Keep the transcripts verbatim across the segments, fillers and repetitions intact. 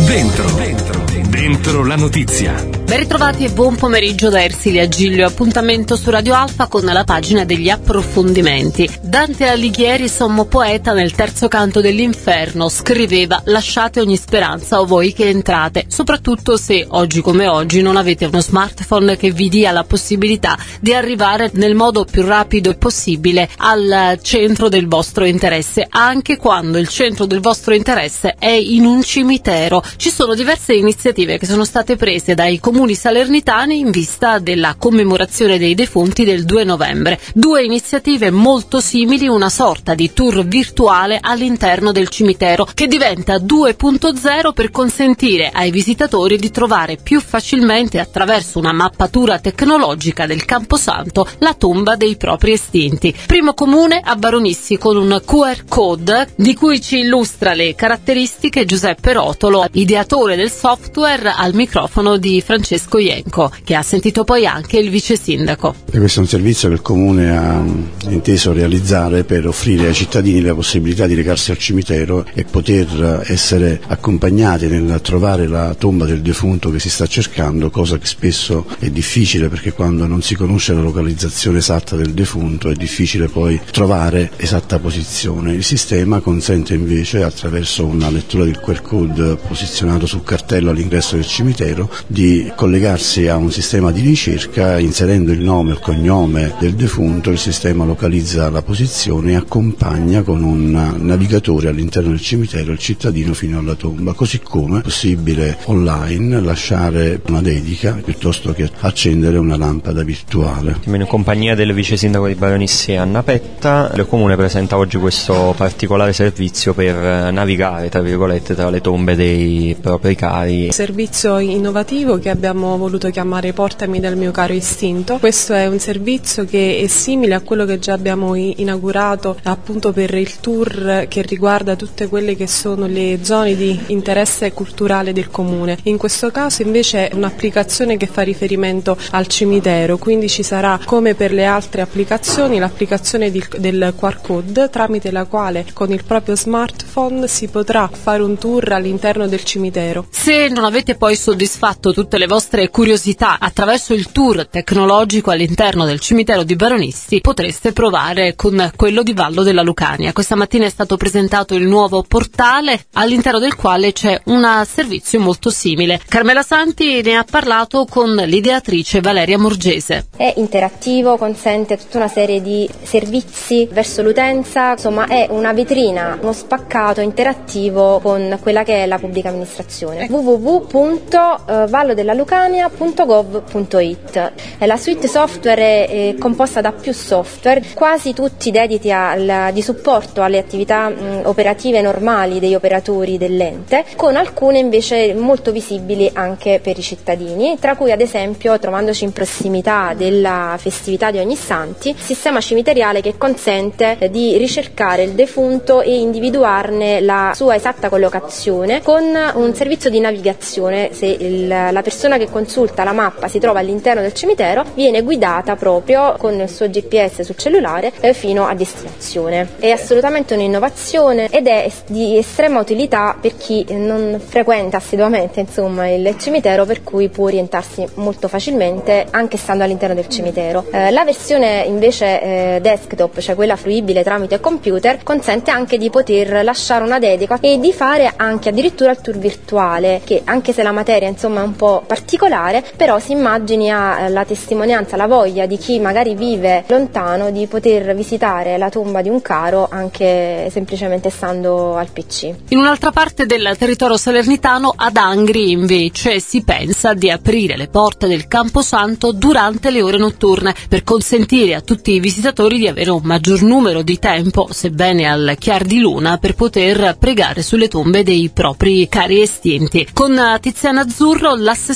Dentro, dentro, dentro la notizia. Ben ritrovati e buon pomeriggio da Ersilia Giglio. Appuntamento su Radio Alfa con la pagina degli approfondimenti. Dante Alighieri, sommo poeta, nel terzo canto dell'Inferno scriveva: lasciate ogni speranza o voi che entrate, soprattutto se oggi come oggi non avete uno smartphone che vi dia la possibilità di arrivare nel modo più rapido possibile al centro del vostro interesse, anche quando il centro del vostro interesse è in un cimitero. Ci sono diverse iniziative che sono state prese dai comuni salernitani in vista della commemorazione dei defunti del due novembre. Due iniziative molto simili, una sorta di tour virtuale all'interno del cimitero che diventa due punto zero per consentire ai visitatori di trovare più facilmente, attraverso una mappatura tecnologica del Camposanto, la tomba dei propri estinti. Primo comune a Baronissi, con un Q R code di cui ci illustra le caratteristiche Giuseppe Rotolo, ideatore del software, al microfono di Francesco Ienco, che ha sentito poi anche il vice sindaco. E questo è un servizio che il comune ha inteso realizzare per offrire ai cittadini la possibilità di recarsi al cimitero e poter essere accompagnati nel trovare la tomba del defunto che si sta cercando, cosa che spesso è difficile, perché quando non si conosce la localizzazione esatta del defunto è difficile poi trovare esatta posizione. Il sistema consente invece, attraverso una lettura del Q R code posizionato sul cartello all'ingresso del cimitero, di collegarsi a un sistema di ricerca. Inserendo il nome e il cognome del defunto, il sistema localizza la posizione e accompagna con un navigatore all'interno del cimitero il cittadino fino alla tomba, così come è possibile online lasciare una dedica piuttosto che accendere una lampada virtuale. In compagnia del vice sindaco di Baronissi Anna Petta, il comune presenta oggi questo particolare servizio per navigare, tra virgolette, tra le tombe dei propri cari. Servizio innovativo che abbiamo voluto chiamare Portami dal mio caro istinto. Questo è un servizio che è simile a quello che già abbiamo inaugurato appunto per il tour che riguarda tutte quelle che sono le zone di interesse culturale del comune. In questo caso invece è un'applicazione che fa riferimento al cimitero, quindi ci sarà, come per le altre applicazioni, l'applicazione di, del Q R code, tramite la quale con il proprio smartphone si potrà fare un tour all'interno del cimitero. Se non avete poi soddisfatto tutte le vostre curiosità attraverso il tour tecnologico all'interno del cimitero di Baronissi, potreste provare con quello di Vallo della Lucania. Questa mattina è stato presentato il nuovo portale, all'interno del quale c'è un servizio molto simile. Carmela Santi ne ha parlato con l'ideatrice Valeria Morgese. È interattivo, consente tutta una serie di servizi verso l'utenza, insomma è una vetrina, uno spaccato interattivo con quella che è la pubblica amministrazione. w w w punto vallodellalucania punto gov punto it. La suite software è composta da più software, quasi tutti dediti al, di supporto alle attività mh, operative normali degli operatori dell'ente, con alcune invece molto visibili anche per i cittadini, tra cui ad esempio, trovandoci in prossimità della festività di Ognissanti, sistema cimiteriale che consente di ricercare il defunto e individuarne la sua esatta collocazione con un servizio di navigazione. Se il, la persona che consulta la mappa si trova all'interno del cimitero, viene guidata proprio con il suo G P S sul cellulare eh, fino a destinazione. È assolutamente un'innovazione ed è di estrema utilità per chi non frequenta assiduamente insomma il cimitero, per cui può orientarsi molto facilmente anche stando all'interno del cimitero. Eh, la versione invece eh, desktop, cioè quella fruibile tramite computer, consente anche di poter lasciare una dedica e di fare anche addirittura il tour virtuale, che anche se la materia insomma è un po' particolare, però si immagini a la testimonianza, la voglia di chi magari vive lontano di poter visitare la tomba di un caro anche semplicemente stando al P C. In un'altra parte del territorio salernitano, ad Angri, invece, si pensa di aprire le porte del Camposanto durante le ore notturne per consentire a tutti i visitatori di avere un maggior numero di tempo, sebbene al chiar di luna, per poter pregare sulle tombe dei propri cari estinti. Con Tiziana Azzurro, l'assessore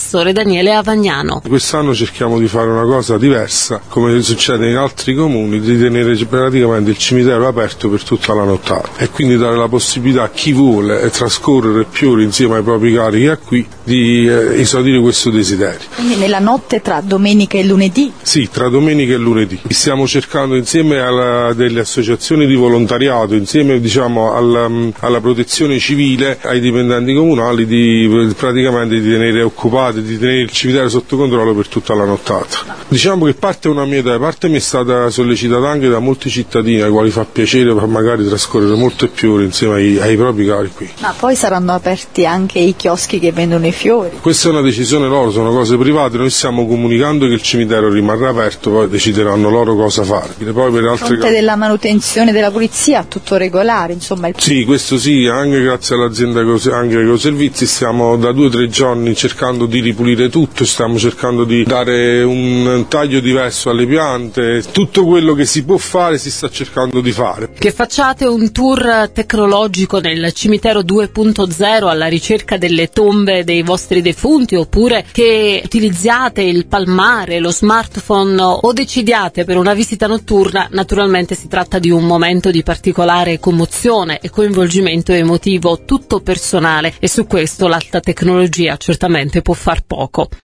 l'assessore Daniele Avagnano. Quest'anno cerchiamo di fare una cosa diversa, come succede in altri comuni, di tenere praticamente il cimitero aperto per tutta la nottata e quindi dare la possibilità a chi vuole trascorrere più ore insieme ai propri cari che qui di eh, esaudire questo desiderio. Quindi nella notte tra domenica e lunedì? Sì, tra domenica e lunedì. Stiamo cercando insieme alla, delle associazioni di volontariato, insieme diciamo alla, alla protezione civile, ai dipendenti comunali di praticamente di tenere occupati, di tenere il cimitero sotto controllo per tutta la nottata. Diciamo che parte una mia idea, parte mi è stata sollecitata anche da molti cittadini ai quali fa piacere magari trascorrere molte più ore insieme ai, ai propri cari qui. Ma poi saranno aperti anche i chioschi che vendono i fiori? Questa è una decisione loro, sono cose private, noi stiamo comunicando che il cimitero rimarrà aperto, poi decideranno loro cosa fare. Poi per altre fronte della manutenzione della pulizia tutto regolare, insomma. Il... Sì, questo sì, anche grazie all'azienda anche ai servizi stiamo da due o tre giorni cercando di ripulire tutto, stiamo cercando di dare un taglio diverso alle piante, tutto quello che si può fare si sta cercando di fare. Che facciate un tour tecnologico nel cimitero due punto zero alla ricerca delle tombe dei vostri defunti, oppure che utilizziate il palmare, lo smartphone o decidiate per una visita notturna, naturalmente si tratta di un momento di particolare commozione e coinvolgimento emotivo tutto personale, e su questo l'alta tecnologia certamente può far poco.